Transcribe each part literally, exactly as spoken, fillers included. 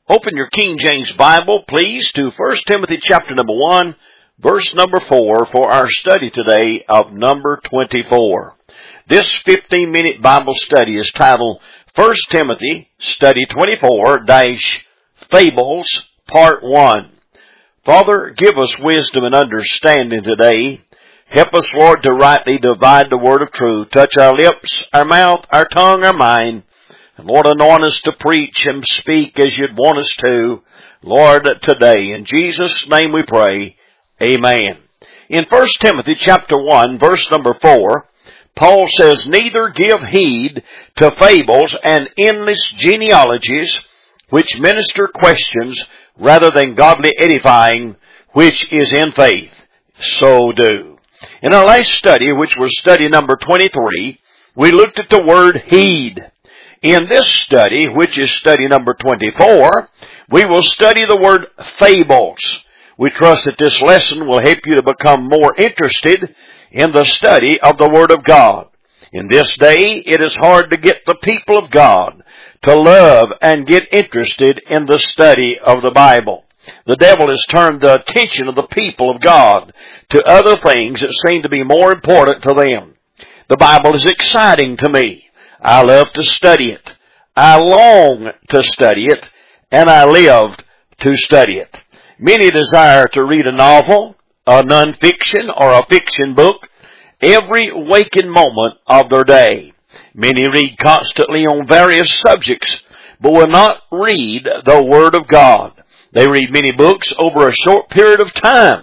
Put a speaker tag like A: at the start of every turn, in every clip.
A: Open your King James Bible, please, to First Timothy chapter number one, verse number four for our study today of number twenty-four. This fifteen minute Bible study is titled First Timothy Study twenty-four dash Fables Part one. Father, give us wisdom and understanding today. Help us, Lord, to rightly divide the word of truth. Touch our lips, our mouth, our tongue, our mind. And Lord, anoint us to preach and speak as you'd want us to, Lord, today. In Jesus' name we pray. Amen. In First Timothy chapter one, verse number four, Paul says, "Neither give heed to fables and endless genealogies, which minister questions rather than godly edifying, which is in faith. So do." In our last study, which was study number twenty-three, we looked at the word heed. In this study, which is study number twenty-four, we will study the word fables. We trust that this lesson will help you to become more interested in the study of the Word of God. In this day, it is hard to get the people of God to love and get interested in the study of the Bible. The devil has turned the attention of the people of God to other things that seem to be more important to them. The Bible is exciting to me. I love to study it. I long to study it, and I lived to study it. Many desire to read a novel, a non-fiction, or a fiction book every waking moment of their day. Many read constantly on various subjects, but will not read the Word of God. They read many books over a short period of time.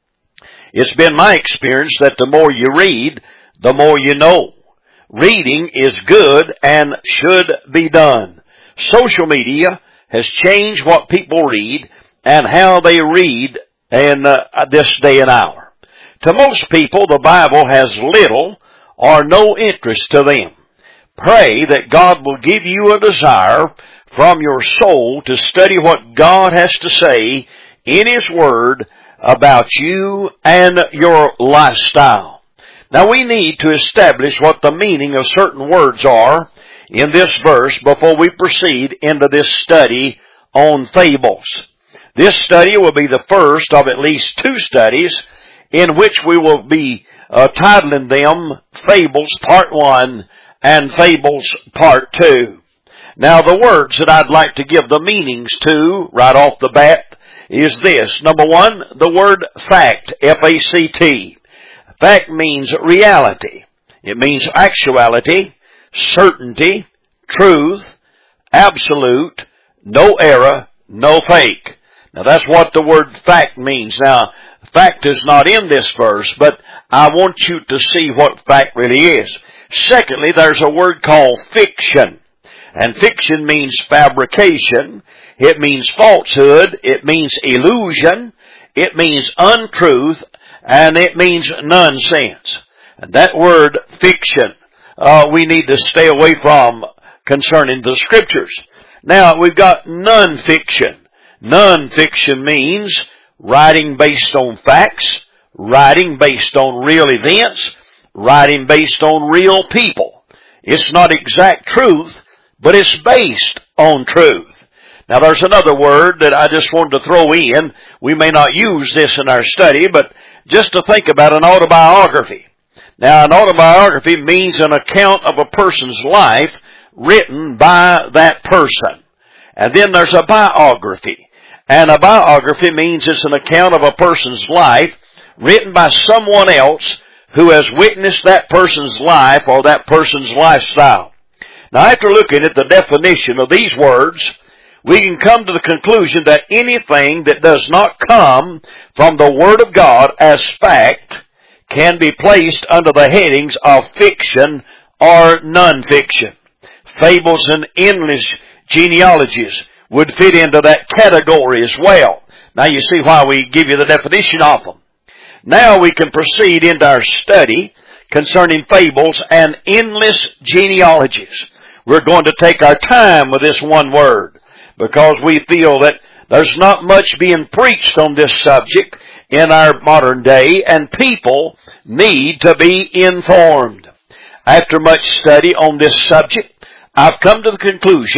A: It's been my experience that the more you read, the more you know. Reading is good and should be done. Social media has changed what people read and how they read in uh, this day and hour. To most people, the Bible has little or no interest to them. Pray that God will give you a desire from your soul to study what God has to say in His Word about you and your lifestyle. Now we need to establish what the meaning of certain words are in this verse before we proceed into this study on fables. This study will be the first of at least two studies in which we will be uh, titling them Fables Part one and Fables Part two. Now the words that I'd like to give the meanings to right off the bat is this. Number one, the word fact, F A C T. Fact means reality. It means actuality, certainty, truth, absolute, no error, no fake. Now that's what the word fact means. Now, fact is not in this verse, but I want you to see what fact really is. Secondly, there's a word called fiction. And fiction means fabrication. It means falsehood. It means illusion. It means untruth. And it means nonsense. And that word fiction, uh, we need to stay away from concerning the Scriptures. Now, we've got non-fiction. Non-fiction means writing based on facts, writing based on real events, writing based on real people. It's not exact truth, but it's based on truth. Now there's another word that I just wanted to throw in. We may not use this in our study, but just to think about an autobiography. Now an autobiography means an account of a person's life written by that person. And then there's a biography. And a biography means it's an account of a person's life written by someone else who has witnessed that person's life or that person's lifestyle. Now after looking at the definition of these words, we can come to the conclusion that anything that does not come from the Word of God as fact can be placed under the headings of fiction or non-fiction. Fables and endless genealogies would fit into that category as well. Now you see why we give you the definition of them. Now we can proceed into our study concerning fables and endless genealogies. We're going to take our time with this one word, because we feel that there's not much being preached on this subject in our modern day, and people need to be informed. After much study on this subject, I've come to the conclusion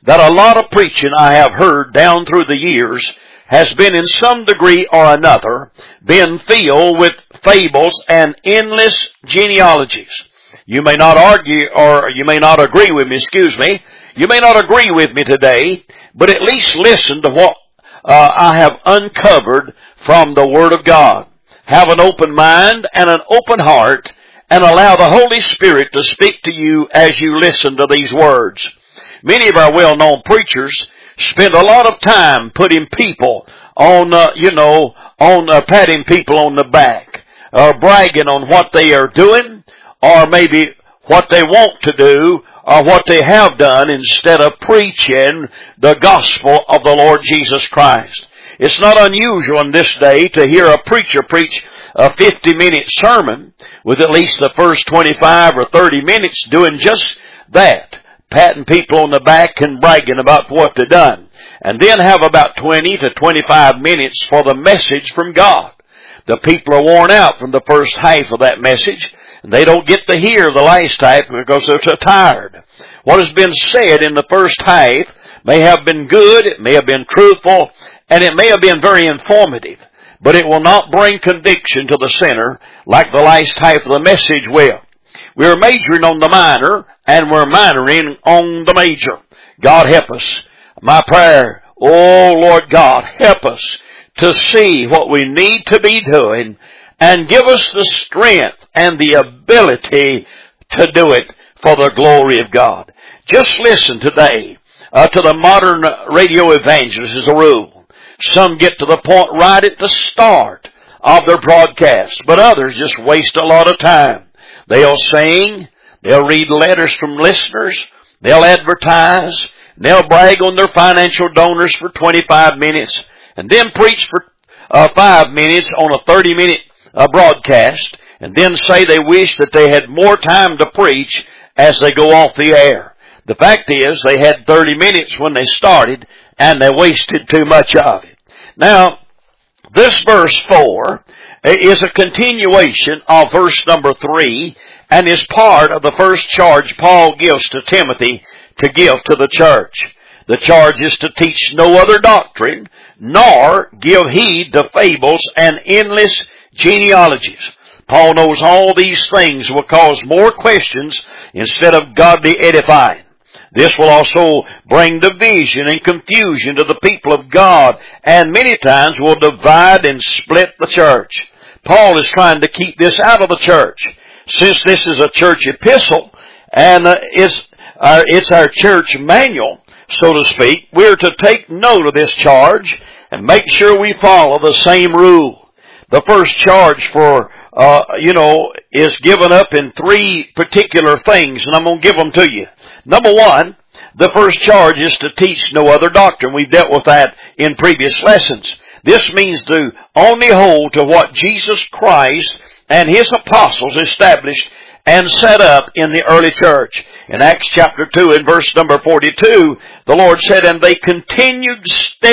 A: that a lot of preaching I have heard down through the years has been in some degree or another been filled with fables and endless genealogies. You may not argue, or you may not agree with me, excuse me. You may not agree with me today, but at least listen to what uh, I have uncovered from the Word of God. Have an open mind and an open heart, and allow the Holy Spirit to speak to you as you listen to these words. Many of our well-known preachers spend a lot of time putting people on, uh, you know, on uh, patting people on the back, or bragging on what they are doing, or maybe what they want to do, or what they have done, instead of preaching the gospel of the Lord Jesus Christ. It's not unusual in this day to hear a preacher preach a fifty-minute sermon with at least the first twenty-five or thirty minutes doing just that, patting people on the back and bragging about what they've done, and then have about twenty to twenty-five minutes for the message from God. The people are worn out from the first half of that message, and they don't get to hear the last half because they're so tired. What has been said in the first half may have been good, it may have been truthful, and it may have been very informative, but it will not bring conviction to the sinner like the last half of the message will. We're majoring on the minor, and we're minoring on the major. God help us. My prayer, oh Lord God, help us to see what we need to be doing, and give us the strength and the ability to do it for the glory of God. Just listen today uh, to the modern radio evangelists as a rule. Some get to the point right at the start of their broadcast, but others just waste a lot of time. They'll sing, they'll read letters from listeners, they'll advertise, they'll brag on their financial donors for twenty-five minutes, and then preach for uh, five minutes on a thirty-minute uh, broadcast, and then say they wish that they had more time to preach as they go off the air. The fact is, they had thirty minutes when they started, and they wasted too much of it. Now, this verse four is a continuation of verse number three, and is part of the first charge Paul gives to Timothy to give to the church. The charge is to teach no other doctrine, nor give heed to fables and endless genealogies. Paul knows all these things will cause more questions instead of godly edifying. This will also bring division and confusion to the people of God, and many times will divide and split the church. Paul is trying to keep this out of the church. Since this is a church epistle, and uh, it's, uh, it's our church manual, so to speak, we're to take note of this charge and make sure we follow the same rule. The first charge for, uh, you know, is given up in three particular things, and I'm going to give them to you. Number one, the first charge is to teach no other doctrine. We've dealt with that in previous lessons. This means to only hold to what Jesus Christ and His apostles established and set up in the early church. In Acts chapter two and verse number forty-two, the Lord said, "And they continued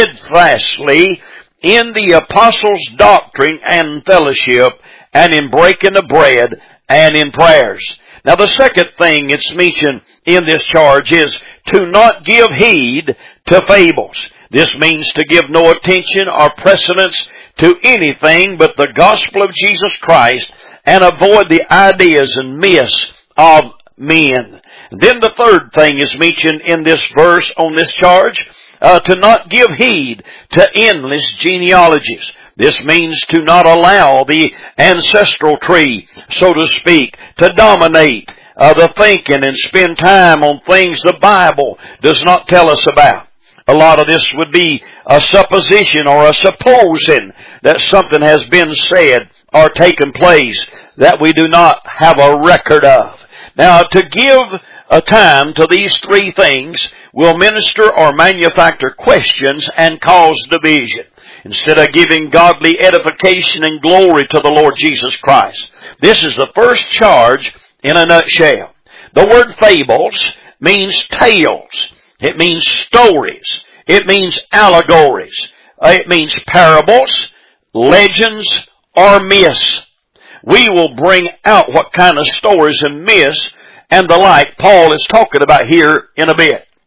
A: steadfastly in the apostles' doctrine and fellowship, and in breaking of bread, and in prayers." Now the second thing it's mentioned in this charge is to not give heed to fables. This means to give no attention or precedence to anything but the gospel of Jesus Christ, and avoid the ideas and myths of men. Then the third thing is mentioned in this verse on this charge, uh, to not give heed to endless genealogies. This means to not allow the ancestral tree, so to speak, to dominate uh, the thinking and spend time on things the Bible does not tell us about. A lot of this would be a supposition or a supposing that something has been said or taken place that we do not have a record of. Now, to give a time to these three things will minister or manufacture questions and cause division, instead of giving godly edification and glory to the Lord Jesus Christ. This is the first charge in a nutshell. The word fables means tales. It means stories. It means allegories. It means parables, legends, or myths. We will bring out what kind of stories and myths and the like Paul is talking about here in a bit.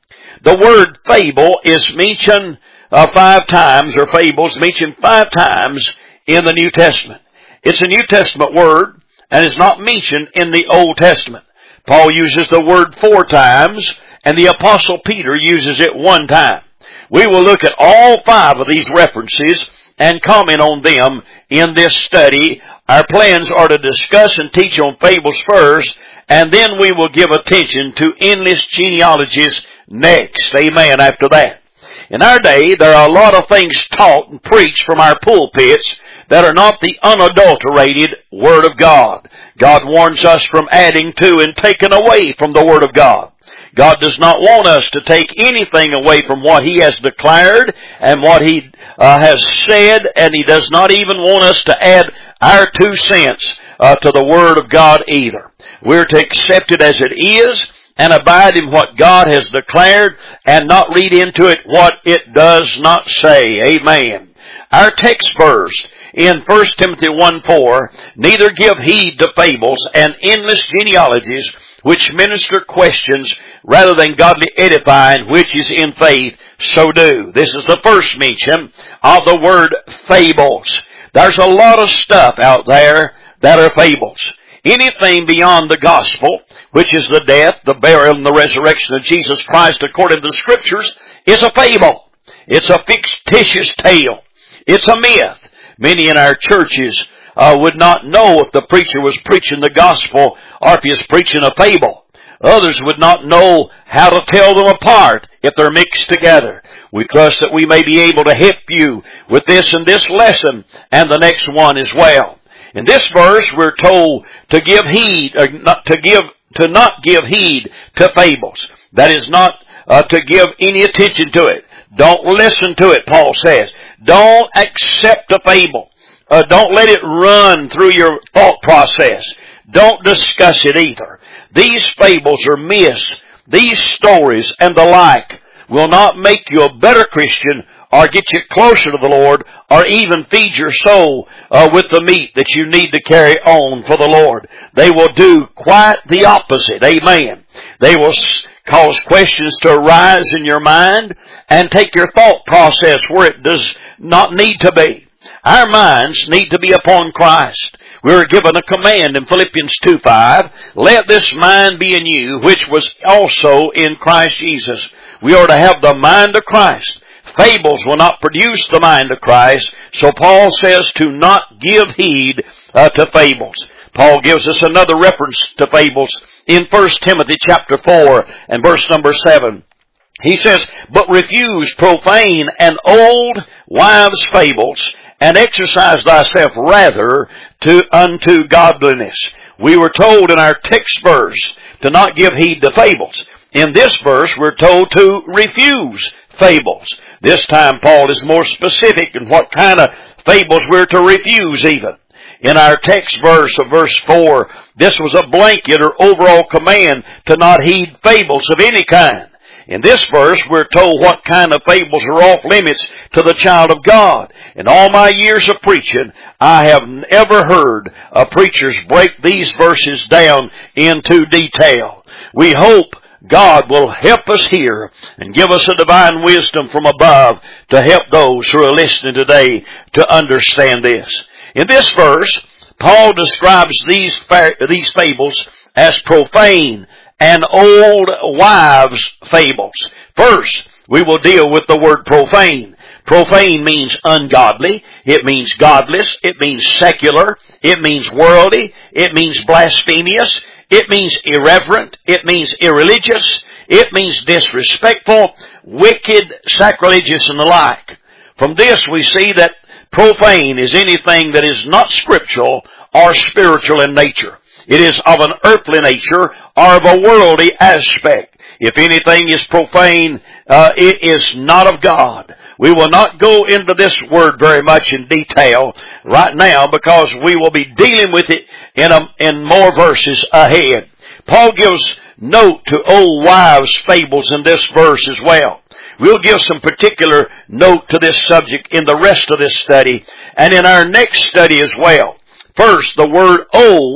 A: The word fable is mentioned uh, five times, or fables mentioned five times in the New Testament. It's a New Testament word and is not mentioned in the Old Testament. Paul uses the word four times, and the Apostle Peter uses it one time. We will look at all five of these references and comment on them in this study. Our plans are to discuss and teach on fables first, and then we will give attention to endless genealogies next. Amen. After that. In our day, there are a lot of things taught and preached from our pulpits that are not the unadulterated Word of God. God warns us from adding to and taking away from the Word of God. God does not want us to take anything away from what He has declared and what He uh, has said, and He does not even want us to add our two cents uh, to the Word of God either. We're to accept it as it is and abide in what God has declared and not read into it what it does not say. Amen. Our text verse in First Timothy one four, neither give heed to fables and endless genealogies which minister questions rather than godly edifying, which is in faith, so do. This is the first mention of the word fables. There's a lot of stuff out there that are fables. Anything beyond the gospel, which is the death, the burial, and the resurrection of Jesus Christ according to the Scriptures, is a fable. It's a fictitious tale. It's a myth. Many in our churches uh, would not know if the preacher was preaching the gospel or if he was preaching a fable. Others would not know how to tell them apart if they're mixed together. We trust that we may be able to help you with this and this lesson and the next one as well. In this verse, we're told to give heed, or not to give, to not give heed to fables. That is not uh, to give any attention to it. Don't listen to it, Paul says. Don't accept a fable. Uh, don't let it run through your thought process. Don't discuss it either. These fables are myths. These stories and the like will not make you a better Christian or get you closer to the Lord or even feed your soul uh, with the meat that you need to carry on for the Lord. They will do quite the opposite. Amen. They will cause questions to arise in your mind and take your thought process where it does not need to be. Our minds need to be upon Christ. We were given a command in Philippians two five, let this mind be in you, which was also in Christ Jesus. We are to have the mind of Christ. Fables will not produce the mind of Christ, so Paul says to not give heed uh, to fables. Paul gives us another reference to fables in First Timothy chapter four and verse number seven. He says, but refuse profane and old wives' fables, and exercise thyself rather to unto godliness. We were told in our text verse to not give heed to fables. In this verse, we're told to refuse fables. This time, Paul is more specific in what kind of fables we're to refuse even. In our text verse of verse four, this was a blanket or overall command to not heed fables of any kind. In this verse, we're told what kind of fables are off limits to the child of God. In all my years of preaching, I have never heard uh, preachers break these verses down into detail. We hope God will help us here and give us a divine wisdom from above to help those who are listening today to understand this. In this verse, Paul describes these these fables as profane and old wives' fables. First, we will deal with the word profane. Profane means ungodly. It means godless. It means secular. It means worldly. It means blasphemous. It means irreverent. It means irreligious. It means disrespectful, wicked, sacrilegious, and the like. From this we see that profane is anything that is not scriptural or spiritual in nature. It is of an earthly nature or of a worldly aspect. If anything is profane, uh, it is not of God. We will not go into this word very much in detail right now because we will be dealing with it in, a, in more verses ahead. Paul gives note to old wives' fables in this verse as well. We'll give some particular note to this subject in the rest of this study and in our next study as well. First, the word old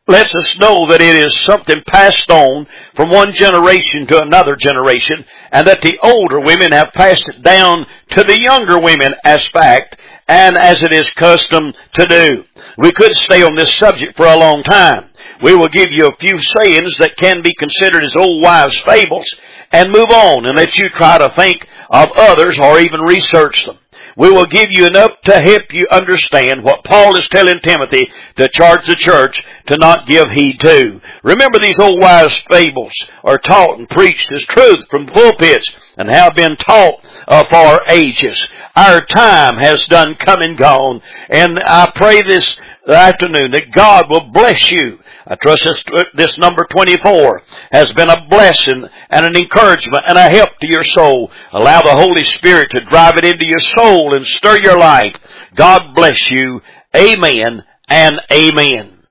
A: lets us know that it is something passed on from one generation to another generation, and that the older women have passed it down to the younger women as fact, and as it is custom to do. We could stay on this subject for a long time. We will give you a few sayings that can be considered as old wives' fables, and move on and let you try to think of others or even research them. We will give you enough to help you understand what Paul is telling Timothy to charge the church to not give heed to. Remember, these old wives' fables are taught and preached as truth from pulpits and have been taught uh, for ages. Our time has done come and gone, and I pray this afternoon that God will bless you. I trust this, this number twenty-four has been a blessing and an encouragement and a help to your soul. Allow the Holy Spirit to drive it into your soul and stir your life. God bless you. Amen and amen.